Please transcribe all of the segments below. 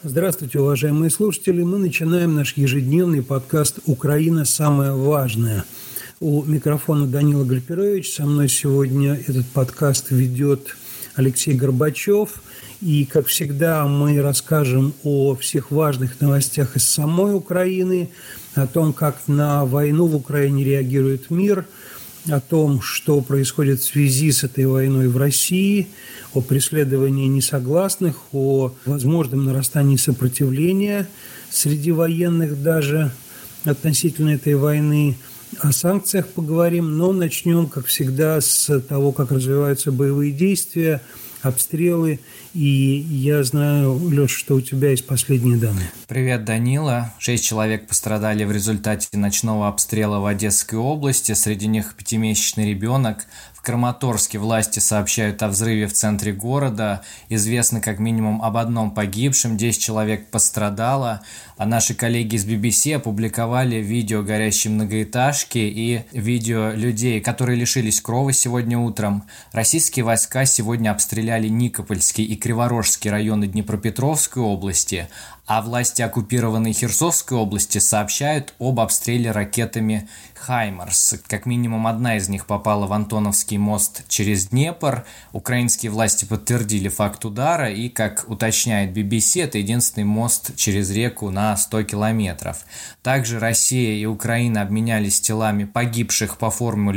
Здравствуйте, уважаемые слушатели. Мы начинаем наш ежедневный подкаст «Украина. Самое важное». У микрофона Данила Гальперович. Со мной сегодня этот подкаст ведет Алексей Горбачев. И, как всегда, мы расскажем о всех важных новостях из самой Украины, о том, как на войну в Украине реагирует мир, о том, что происходит в связи с этой войной в России, о преследовании несогласных, о возможном нарастании сопротивления среди военных даже относительно этой войны. О санкциях поговорим, но начнем, как всегда, с того, как развиваются боевые действия, обстрелы. И я знаю, Леша, что у тебя есть последние данные. Привет, Данила. 6 человек пострадали в результате ночного обстрела в Одесской области. Среди них 5-месячный ребенок. В Краматорске власти сообщают о взрыве в центре города. Известно как минимум об одном погибшем, 10 человек пострадало. А наши коллеги из BBC опубликовали видео горящей многоэтажки и видео людей, которые лишились крова сегодня утром. Российские войска сегодня обстреляли Никопольский и Криворожский районы Днепропетровской области, а власти оккупированной Херсонской области сообщают об обстреле ракетами «Хаймарс». Как минимум одна из них попала в Антоновский мост через Днепр. Украинские власти подтвердили факт удара, и, как уточняет BBC, это единственный мост через реку на 100 километров. Также Россия и Украина обменялись телами погибших по формуле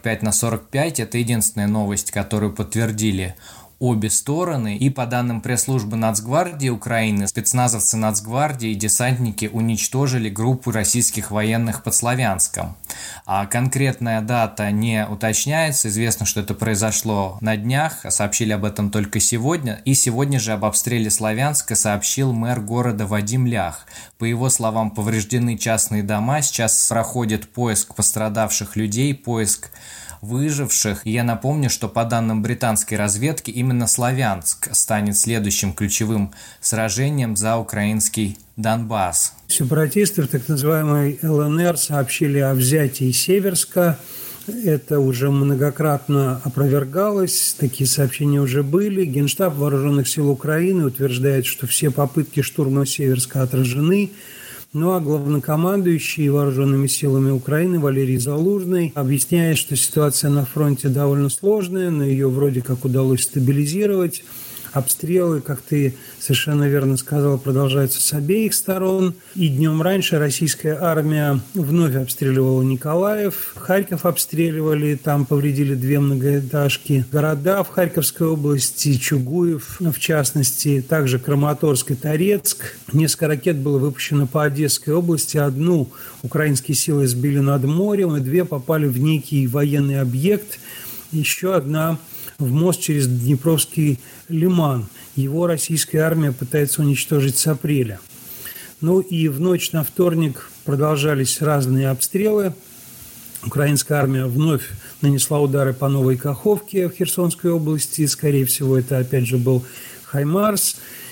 45/45. Это единственная новость, которую подтвердили обе стороны. И по данным пресс-службы Нацгвардии Украины, спецназовцы Нацгвардии и десантники уничтожили группу российских военных под Славянском. А конкретная дата не уточняется. Известно, что это произошло на днях. Сообщили об этом только сегодня. И сегодня же об обстреле Славянска сообщил мэр города Вадим Лях. По его словам, повреждены частные дома. Сейчас проходит поиск пострадавших людей, поиск выживших. И я напомню, что по данным британской разведки именно Славянск станет следующим ключевым сражением за украинский Донбасс. Сепаратисты в так называемой ЛНР сообщили о взятии Северска. Это уже многократно опровергалось, такие сообщения уже были. Генштаб Вооруженных сил Украины утверждает, что все попытки штурма Северска отражены. Ну а главнокомандующий вооруженными силами Украины Валерий Залужный объясняет, что ситуация на фронте довольно сложная, но ее вроде как удалось стабилизировать. Обстрелы, как ты совершенно верно сказал, продолжаются с обеих сторон. И днем раньше российская армия вновь обстреливала Николаев. Харьков обстреливали, там повредили 2 многоэтажки. Города в Харьковской области, Чугуев в частности, также Краматорск и Торецк. Несколько ракет было выпущено по Одесской области. Одну украинские силы сбили над морем, и 2 попали в некий военный объект. Еще одна в мост через Днепровский лиман. Его российская армия пытается уничтожить с апреля. Ну и в ночь на вторник продолжались разные обстрелы. Украинская армия вновь нанесла удары по Новой Каховке в Херсонской области. Скорее всего, это опять же был «Хаймарс».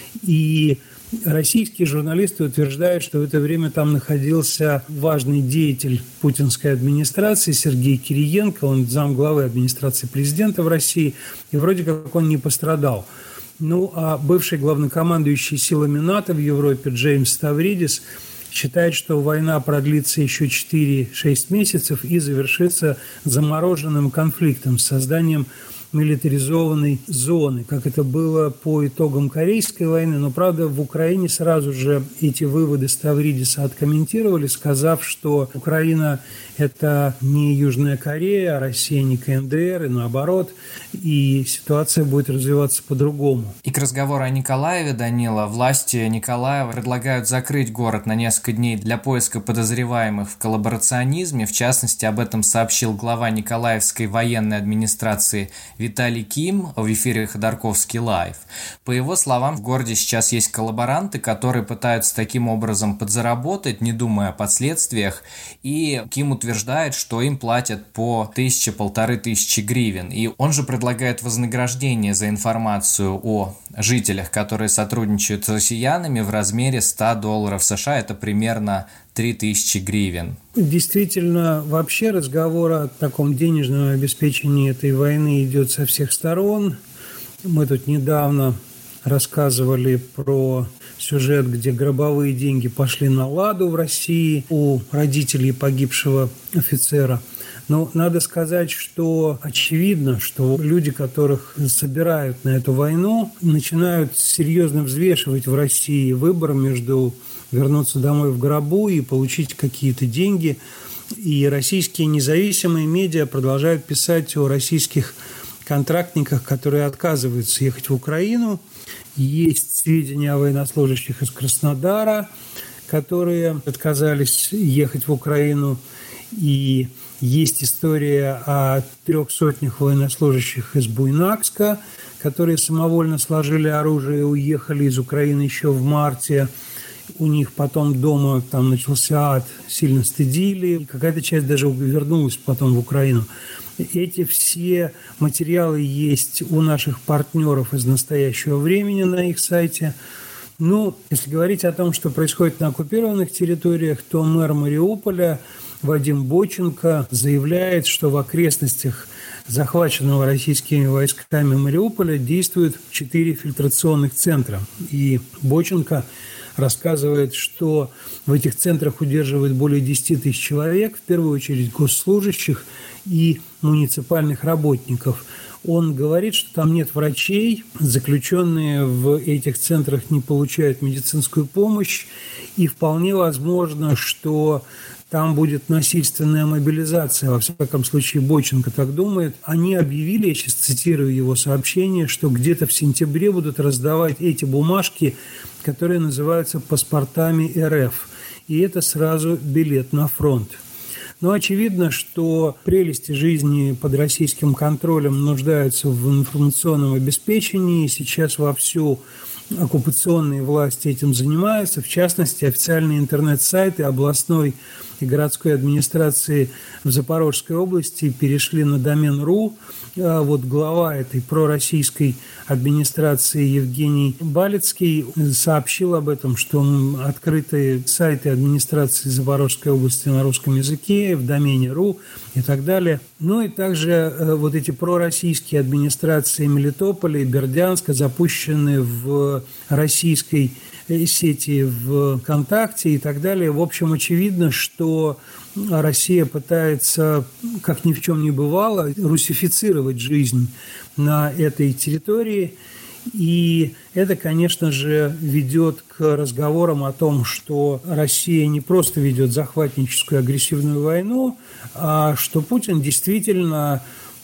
И российские журналисты утверждают, что в это время там находился важный деятель путинской администрации Сергей Кириенко, он замглавы администрации президента в России, и вроде как он не пострадал. Ну, а бывший главнокомандующий силами НАТО в Европе Джеймс Ставридис считает, что война продлится еще 4-6 месяцев и завершится замороженным конфликтом с созданием милитаризованной зоны, как это было по итогам Корейской войны. Но, правда, в Украине сразу же эти выводы Ставридиса откомментировали, сказав, что Украина – это не Южная Корея, а Россия не КНДР, и наоборот, и ситуация будет развиваться по-другому. И к разговору о Николаеве, Данила, власти Николаева предлагают закрыть город на несколько дней для поиска подозреваемых в коллаборационизме. В частности, об этом сообщил глава Николаевской военной администрации Виталий Ким в эфире Ходорковский лайв. По его словам, в городе сейчас есть коллаборанты, которые пытаются таким образом подзаработать, не думая о последствиях. И Ким утверждает, что им платят по 1000-1500 гривен. И он же предлагает вознаграждение за информацию о жителях, которые сотрудничают с россиянами, в размере $100 США. Это примерно 3000 гривен. Действительно, вообще разговор о таком денежном обеспечении этой войны идет со всех сторон. Мы тут недавно рассказывали про сюжет, где гробовые деньги пошли на ладу в России у родителей погибшего офицера. Но надо сказать, что очевидно, что люди, которых собирают на эту войну, начинают серьезно взвешивать в России выбор между вернуться домой в гробу и получить какие-то деньги. И российские независимые медиа продолжают писать о российских контрактниках, которые отказываются ехать в Украину. Есть сведения о военнослужащих из Краснодара, которые отказались ехать в Украину. И есть история о 300 военнослужащих из Буйнакска, которые самовольно сложили оружие и уехали из Украины еще в марте. У них потом дома там начался ад, сильно стыдили. Какая-то часть даже вернулась потом в Украину. Эти все материалы есть у наших партнеров из настоящего времени на их сайте. Если говорить о том, что происходит на оккупированных территориях, то мэр Мариуполя Вадим Боченко заявляет, что в окрестностях захваченного российскими войсками Мариуполя действуют 4 фильтрационных центра. И Боченко рассказывает, что в этих центрах удерживают более 10 тысяч человек, в первую очередь госслужащих и муниципальных работников. Он говорит, что там нет врачей, заключенные в этих центрах не получают медицинскую помощь, и вполне возможно, что там будет насильственная мобилизация, во всяком случае Боченко так думает. Они объявили, я сейчас цитирую его сообщение, что где-то в сентябре будут раздавать эти бумажки, которые называются паспортами РФ. И это сразу билет на фронт. Но очевидно, что прелести жизни под российским контролем нуждаются в информационном обеспечении. Сейчас вовсю оккупационные власти этим занимаются. В частности, официальные интернет-сайты областной и городской администрации в Запорожской области перешли на домен .ру. Вот глава этой пророссийской администрации Евгений Балицкий сообщил об этом, что открыты сайты администрации Запорожской области на русском языке, в домене .ру и так далее. И также вот эти пророссийские администрации Мелитополя и Бердянска запущены в российской сети ВКонтакте и так далее. В общем, очевидно, что Россия пытается, как ни в чем не бывало, русифицировать жизнь на этой территории. И это, конечно же, ведет к разговорам о том, что Россия не просто ведет захватническую агрессивную войну, а что Путин действительно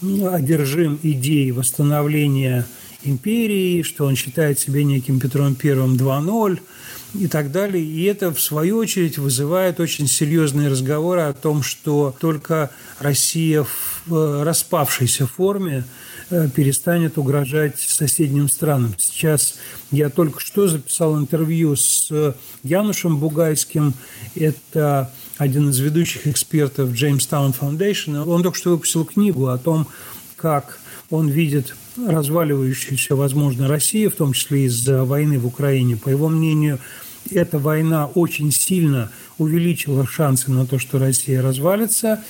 одержим идеей восстановления империи, что он считает себя неким Петром I 2.0 и так далее. И это, в свою очередь, вызывает очень серьезные разговоры о том, что только Россия в распавшейся форме перестанет угрожать соседним странам. Сейчас я только что записал интервью с Янушем Бугайским. Это один из ведущих экспертов Jamestown Foundation. Он только что выпустил книгу о том, как он видит разваливающуюся, возможно, Россию, в том числе из-за войны в Украине. По его мнению, эта война очень сильно увеличила шансы на то, что Россия развалится.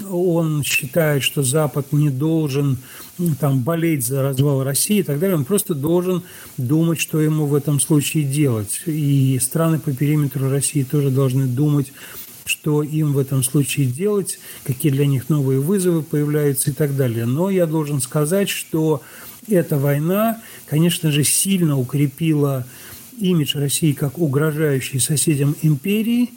Он считает, что Запад не должен болеть за развал России и так далее. Он просто должен думать, что ему в этом случае делать. И страны по периметру России тоже должны думать, что им в этом случае делать, какие для них новые вызовы появляются и так далее. Но я должен сказать, что эта война, конечно же, сильно укрепила имидж России как угрожающей соседям империи,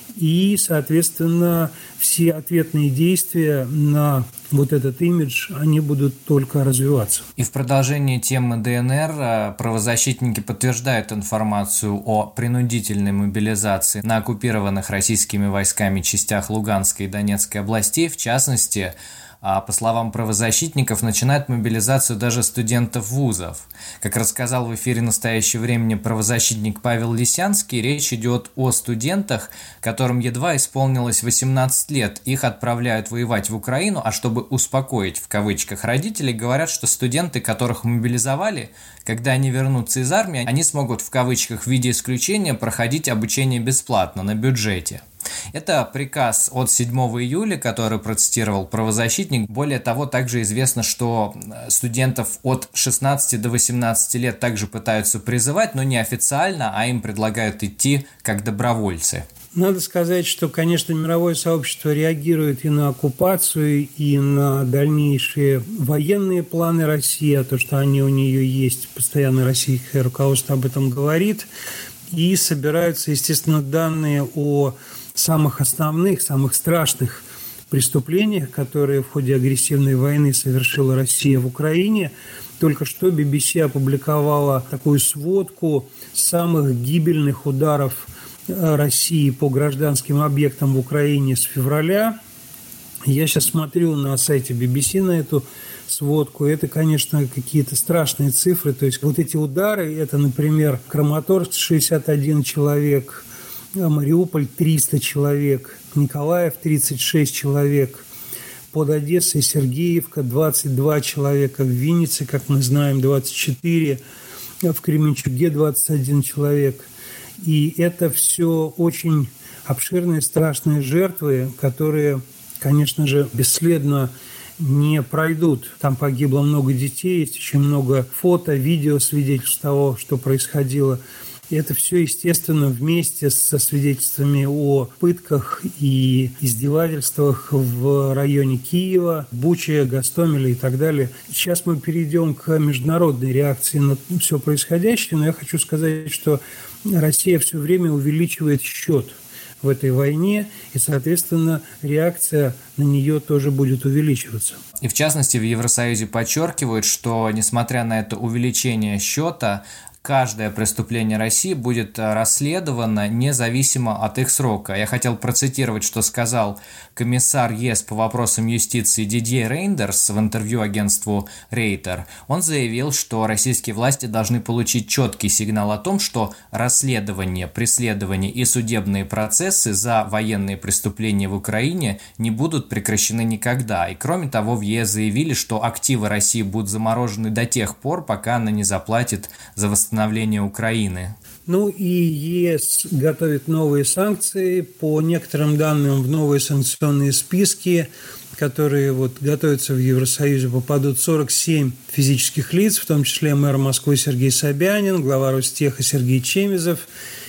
и, соответственно, все ответные действия на вот этот имидж, они будут только развиваться. И в продолжении темы ДНР правозащитники подтверждают информацию о принудительной мобилизации на оккупированных российскими войсками частях Луганской и Донецкой областей. В частности, по словам правозащитников, начинают мобилизацию даже студентов вузов. Как рассказал в эфире «Настоящего времени» правозащитник Павел Лисянский, речь идет о студентах, которым едва исполнилось 18 лет. Их отправляют воевать в Украину, а чтобы успокоить, в кавычках, родителей, говорят, что студенты, которых мобилизовали, когда они вернутся из армии, они смогут, в кавычках, в виде исключения проходить обучение бесплатно, на бюджете. Это приказ от 7 июля, который процитировал правозащитник. Более того, также известно, что студентов от 16 до 18 лет также пытаются призывать, но не официально, а им предлагают идти как добровольцы. Надо сказать, что, конечно, мировое сообщество реагирует и на оккупацию, и на дальнейшие военные планы России, а то, что они у нее есть, постоянно российское руководство об этом говорит, и собираются, естественно, данные о самых основных, самых страшных преступлениях, которые в ходе агрессивной войны совершила Россия в Украине. Только что BBC опубликовала такую сводку самых гибельных ударов России по гражданским объектам в Украине с февраля. Я сейчас смотрю на сайте BBC на эту сводку. Это, конечно, какие-то страшные цифры. То есть вот эти удары, это, например, Краматорск 61 человек, Мариуполь 300 человек, Николаев 36 человек, под Одессой Сергеевка 22 человека, в Виннице, как мы знаем, 24, в Кременчуге 21 человек. И это все очень обширные, страшные жертвы, которые, конечно же, бесследно не пройдут. Там погибло много детей, есть очень много фото, видео, свидетельств того, что происходило. И это все, естественно, вместе со свидетельствами о пытках и издевательствах в районе Киева, Буче, Гостомеле и так далее. Сейчас мы перейдем к международной реакции на все происходящее, но я хочу сказать, что Россия все время увеличивает счет в этой войне, и, соответственно, реакция на нее тоже будет увеличиваться. И в частности, в Евросоюзе подчеркивают, что, несмотря на это увеличение счета, каждое преступление России будет расследовано независимо от их срока. Я хотел процитировать, что сказал комиссар ЕС по вопросам юстиции Дидье Рейндерс в интервью агентству Рейтер. Он заявил, что российские власти должны получить четкий сигнал о том, что расследование, преследование и судебные процессы за военные преступления в Украине не будут прекращены никогда. И кроме того, в ЕС заявили, что активы России будут заморожены до тех пор, пока она не заплатит за восстановление Украины. Ну и ЕС готовит новые санкции. По некоторым данным, в новые санкционные списки, которые готовятся в Евросоюзе, попадут 47 физических лиц, в том числе мэр Москвы Сергей Собянин, глава Ростеха Сергей Чемизов,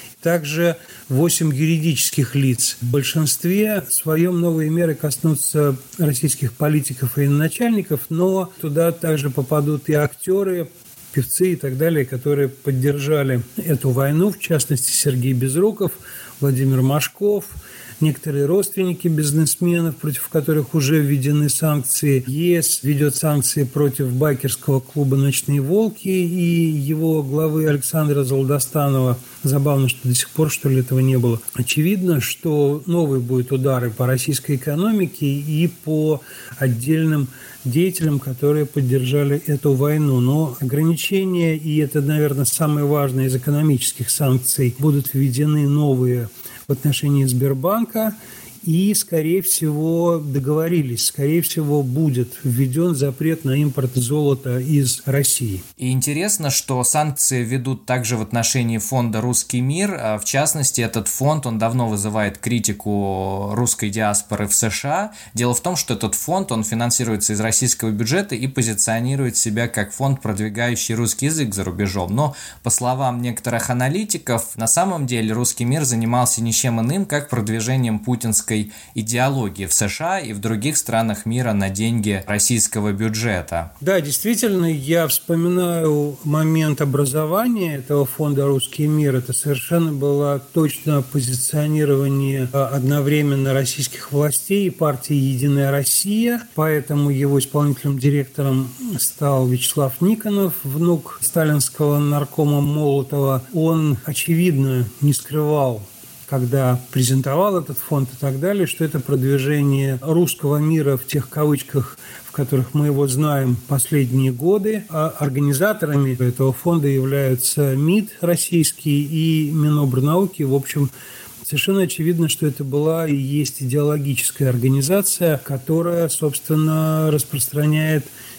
также 8 юридических лиц. В большинстве своем новые меры коснутся российских политиков и начальников, но туда также попадут и актеры, певцы и так далее, которые поддержали эту войну, в частности, Сергей Безруков, Владимир Машков, некоторые родственники бизнесменов, против которых уже введены санкции. ЕС ведет санкции против байкерского клуба «Ночные волки» и его главы Александра Золдостанова. Забавно, что до сих пор, что ли, этого не было. Очевидно, что новые будут удары по российской экономике и по отдельным деятелям, которые поддержали эту войну. Но ограничения, и это, наверное, самое важное из экономических санкций, будут введены новые в отношении Сбербанка. И, скорее всего, договорились, скорее всего, будет введен запрет на импорт золота из России. И интересно, что санкции ведут также в отношении фонда «Русский мир». В частности, этот фонд, он давно вызывает критику русской диаспоры в США. Дело в том, что этот фонд, он финансируется из российского бюджета и позиционирует себя как фонд, продвигающий русский язык за рубежом. Но, по словам некоторых аналитиков, на самом деле «Русский мир» занимался ничем иным, как продвижением путинской идеологии в США и в других странах мира на деньги российского бюджета. Да, действительно, я вспоминаю момент образования этого фонда «Русский мир». Это совершенно было точно позиционирование одновременно российских властей и партии «Единая Россия». Поэтому его исполнительным директором стал Вячеслав Никонов, внук сталинского наркома Молотова. Он, очевидно, не скрывал, когда презентовал этот фонд и так далее, что это продвижение русского мира в тех кавычках, в которых мы его знаем последние годы. А организаторами этого фонда являются МИД российский и Минобрнауки. В общем, совершенно очевидно, что это была и есть идеологическая организация, которая, собственно, распространяет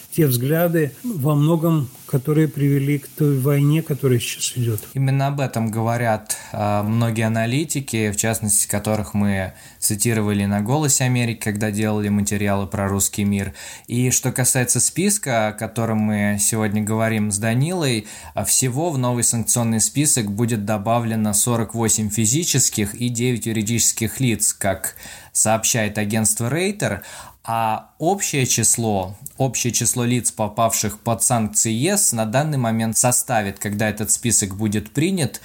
те взгляды во многом, которые привели к той войне, которая сейчас идет. Именно об этом говорят многие аналитики, в частности, которых мы цитировали на «Голосе Америки», когда делали материалы про русский мир. И что касается списка, о котором мы сегодня говорим с Данилой, всего в новый санкционный список будет добавлено 48 физических и 9 юридических лиц, как сообщает агентство Рейтер, а общее число лиц, попавших под санкции ЕС, на данный момент составит, когда этот список будет принят,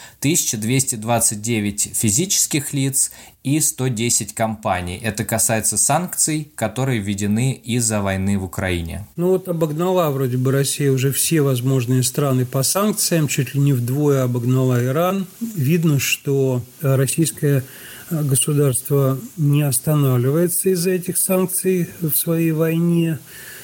1229 физических лиц и 110 компаний. Это касается санкций, которые введены из-за войны в Украине. Обогнала вроде бы Россия уже все возможные страны по санкциям, чуть ли не вдвое обогнала Иран. Видно, что российская государство не останавливается из-за этих санкций в своей войне,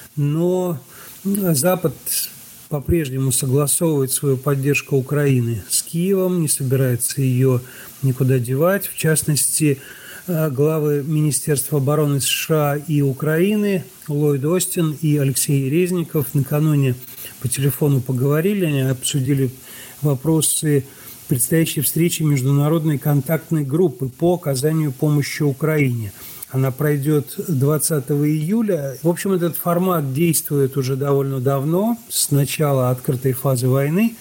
но Запад по-прежнему согласовывает свою поддержку Украины с Киевом, не собирается ее никуда девать. В частности, главы Министерства обороны США и Украины Ллойд Остин и Алексей Резников накануне по телефону поговорили, они обсудили вопросы предстоящей встречи международной контактной группы по оказанию помощи Украине. Она пройдет 20 июля. В общем, этот формат действует уже довольно давно, с начала открытой фазы войны.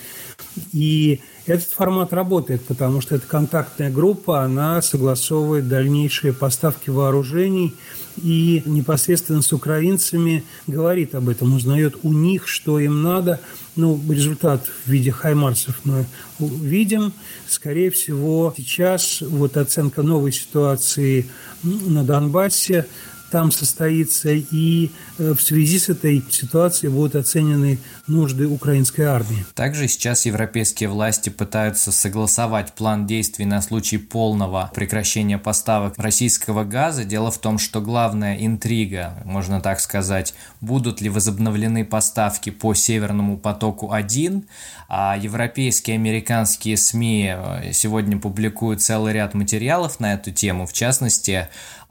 И этот формат работает, потому что эта контактная группа, она согласовывает дальнейшие поставки вооружений и непосредственно с украинцами говорит об этом, узнает у них, что им надо. Результат в виде хаймарсов мы видим. Скорее всего, сейчас оценка новой ситуации на Донбассе там состоится, и в связи с этой ситуацией будут оценены нужды украинской армии. Также сейчас европейские власти пытаются согласовать план действий на случай полного прекращения поставок российского газа. Дело в том, что главная интрига, можно так сказать, будут ли возобновлены поставки по Северному потоку-1, а европейские и американские СМИ сегодня публикуют целый ряд материалов на эту тему. В частности,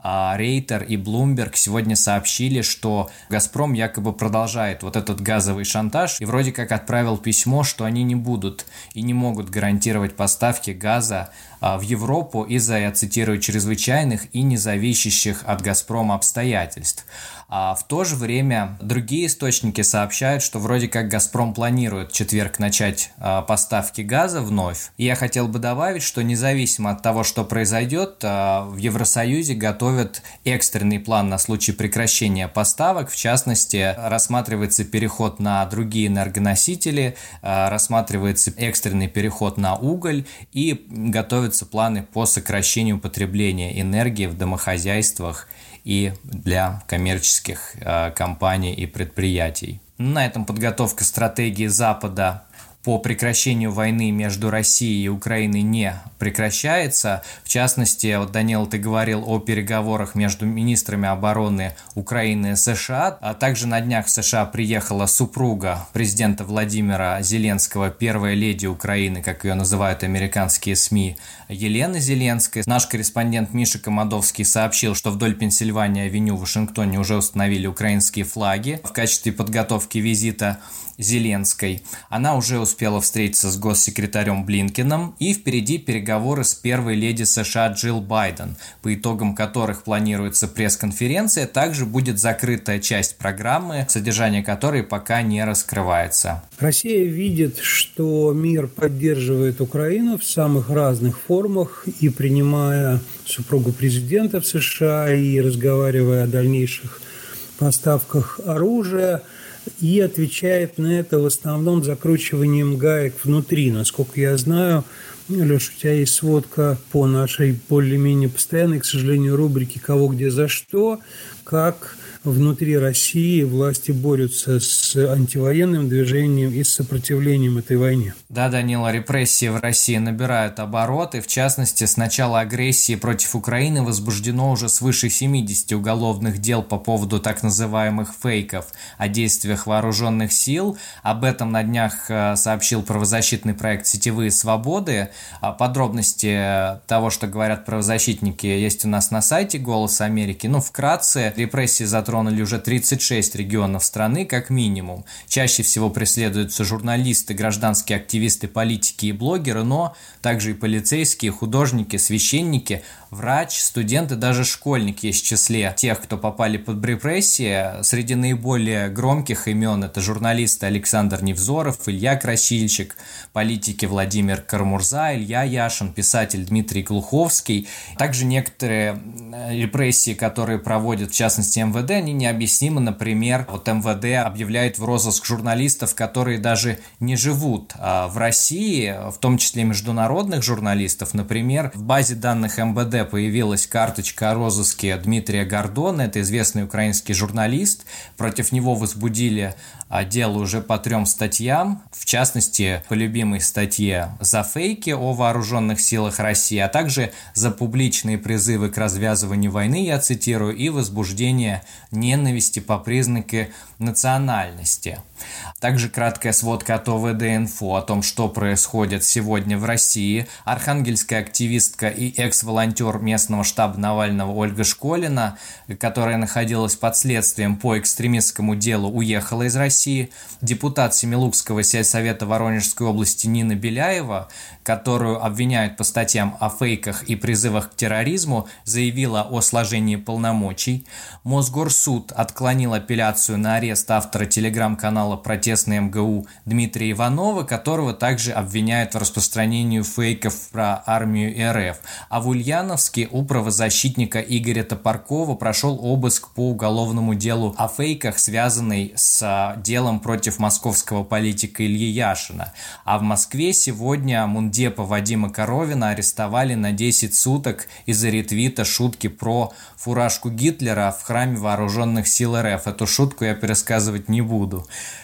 Рейтер и Bloomberg сегодня сообщили, что «Газпром» якобы продолжает этот газовый шантаж и вроде как отправил письмо, что они не будут и не могут гарантировать поставки газа в Европу из-за, я цитирую, чрезвычайных и независящих от «Газпрома» обстоятельств. А в то же время другие источники сообщают, что вроде как «Газпром» планирует в четверг начать поставки газа вновь. И я хотел бы добавить, что независимо от того, что произойдет, в Евросоюзе готовят экстренный план на случай прекращения поставок. В частности, рассматривается переход на другие энергоносители, рассматривается экстренный переход на уголь и готовятся планы по сокращению потребления энергии в домохозяйствах и для коммерческих компаний и предприятий. На этом подготовка стратегии Запада по прекращению войны между Россией и Украиной не прекращается. В частности, Данил, ты говорил о переговорах между министрами обороны Украины и США, а также на днях в США приехала супруга президента Владимира Зеленского, первая леди Украины, как ее называют американские СМИ, Елена Зеленская. Наш корреспондент Миша Комадовский сообщил, что вдоль Пенсильвания-авеню в Вашингтоне уже установили украинские флаги в качестве подготовки визита Зеленской. Она уже успела встретиться с госсекретарем Блинкеном, и впереди переговоры с первой леди США Джилл Байден, по итогам которых планируется пресс-конференция. Также будет закрытая часть программы, содержание которой пока не раскрывается. Россия видит, что мир поддерживает Украину в самых разных формах, и принимая супругу президента в США, и разговаривая о дальнейших поставках оружия, и отвечает на это в основном закручиванием гаек внутри. Насколько я знаю, Леша, у тебя есть сводка по нашей более-менее постоянной, к сожалению, рубрике «Кого, где, за что», как внутри России власти борются с антивоенным движением и с сопротивлением этой войне. Да, Данила, репрессии в России набирают обороты. В частности, с начала агрессии против Украины возбуждено уже свыше 70 уголовных дел по поводу так называемых фейков о действиях вооруженных сил. Об этом на днях сообщил правозащитный проект «Сетевые свободы». Подробности того, что говорят правозащитники, есть у нас на сайте «Голос Америки». Вкратце, репрессии затронули затронули уже 36 регионов страны, как минимум. Чаще всего преследуются журналисты, гражданские активисты, политики и блогеры, но также и полицейские, художники, священники, врач, студенты, даже школьник есть в числе тех, кто попали под репрессии. Среди наиболее громких имен это журналисты Александр Невзоров, Илья Красильщик, политики Владимир Карамурза, Илья Яшин, писатель Дмитрий Глуховский. Также некоторые репрессии, которые проводят, в частности, МВД, они необъяснимы. Например, МВД объявляет в розыск журналистов, которые даже не живут в России, в том числе международных журналистов. Например, в базе данных МВД появилась карточка о розыске Дмитрия Гордона, это известный украинский журналист. Против него возбудили дело уже по 3 статьям, в частности, по любимой статье за фейки о вооруженных силах России, а также за публичные призывы к развязыванию войны, я цитирую, и возбуждение ненависти по признаку национальности. Также краткая сводка от ОВД-инфо о том, что происходит сегодня в России. Архангельская активистка и экс-волонтер местного штаба Навального Ольга Школина, которая находилась под следствием по экстремистскому делу, уехала из России. Депутат Семилукского сельсовета Воронежской области Нина Беляева, которую обвиняют по статьям о фейках и призывах к терроризму, заявила о сложении полномочий. Мосгорсуд отклонил апелляцию на арест автора телеграм-канала «Протестный МГУ» Дмитрия Иванова, которого также обвиняют в распространении фейков про армию РФ. А в Ульяновске у правозащитника Игоря Топоркова прошел обыск по уголовному делу о фейках, связанный с делом против московского политика Ильи Яшина. А в Москве сегодня мундепа Вадима Коровина арестовали на 10 суток из-за ретвита шутки про фуражку Гитлера в храме вооруженных сил РФ. Эту шутку я пересказывать не буду.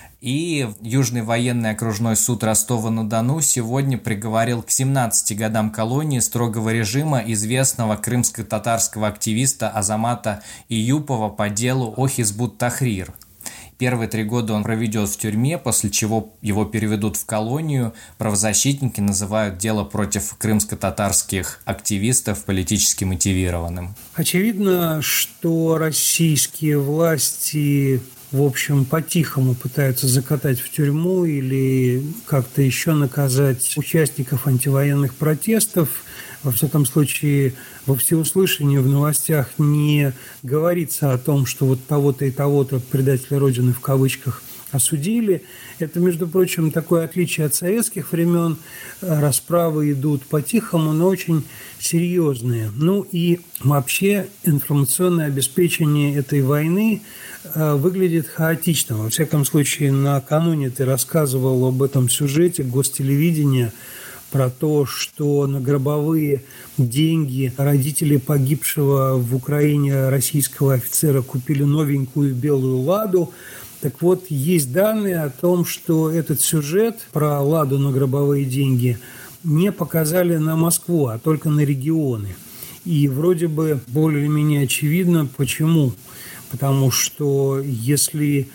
И Южный военный окружной суд Ростова-на-Дону сегодня приговорил к 17 годам колонии строгого режима известного крымско-татарского активиста Азамата Июпова по делу о Хизбут-Тахрир. Первые 3 года он проведет в тюрьме, после чего его переведут в колонию. Правозащитники называют дело против крымско-татарских активистов политически мотивированным. Очевидно, что российские власти, в общем, по-тихому пытаются закатать в тюрьму или как-то еще наказать участников антивоенных протестов. Во всяком случае, во всеуслышании в новостях не говорится о том, что вот того-то и того-то предателя Родины в кавычках осудили. Это, между прочим, такое отличие от советских времен. Расправы идут по-тихому, но очень серьезные. Ну и вообще информационное обеспечение этой войны выглядит хаотично. Во всяком случае, накануне ты рассказывал об этом сюжете гостелевидения, про то, что на гробовые деньги родители погибшего в Украине российского офицера купили новенькую белую «Ладу». Так вот, есть данные о том, что этот сюжет про «Ладу» на гробовые деньги не показали на Москву, а только на регионы. И вроде бы более-менее очевидно, почему. Потому что если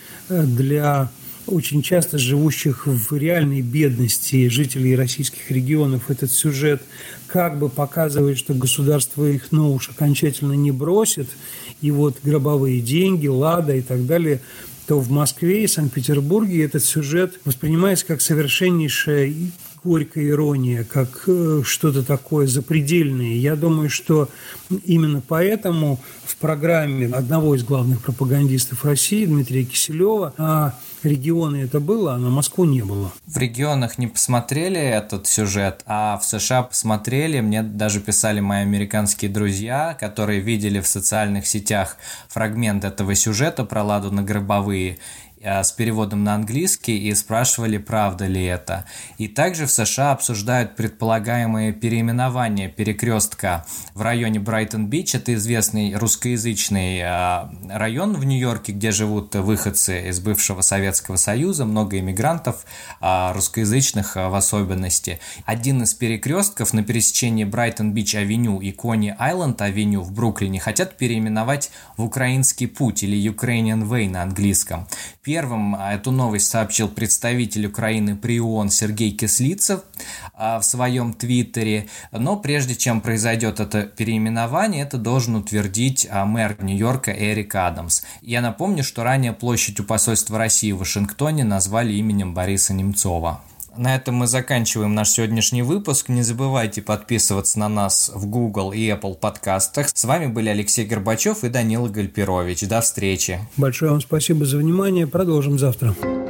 для очень часто живущих в реальной бедности жителей российских регионов этот сюжет как бы показывает, что государство их, уж окончательно не бросит, и вот гробовые деньги, «Лада» и так далее, то в Москве и Санкт-Петербурге этот сюжет воспринимается как совершеннейшая горькая ирония, как что-то такое запредельное. Я думаю, что именно поэтому в программе одного из главных пропагандистов России, Дмитрия Киселева, на регионы это было, а на Москву не было. В регионах не посмотрели этот сюжет, а в США посмотрели. Мне даже писали мои американские друзья, которые видели в социальных сетях фрагмент этого сюжета про «Ладу» на гробовые с переводом на английский и спрашивали, правда ли это. И также в США обсуждают предполагаемое переименование перекрестка в районе Брайтон-Бич. Это известный русскоязычный район в Нью-Йорке, где живут выходцы из бывшего Советского Союза, много иммигрантов, русскоязычных в особенности. Один из перекрестков на пересечении Брайтон-Бич-авеню и Кони-Айленд-авеню в Бруклине хотят переименовать в «Украинский путь» или «Ukrainian Way» на английском. Первым эту новость сообщил представитель Украины при ООН Сергей Кислицев. в своем твиттере. Но прежде чем произойдет это переименование, это должен утвердить мэр Нью-Йорка Эрик Адамс. Я напомню, что ранее площадь у посольства России в Вашингтоне назвали именем Бориса Немцова. На этом мы заканчиваем наш сегодняшний выпуск. Не забывайте подписываться на нас в Google и Apple подкастах. С вами были Алексей Горбачев и Данила Гальперович. До встречи. Большое вам спасибо за внимание. Продолжим завтра.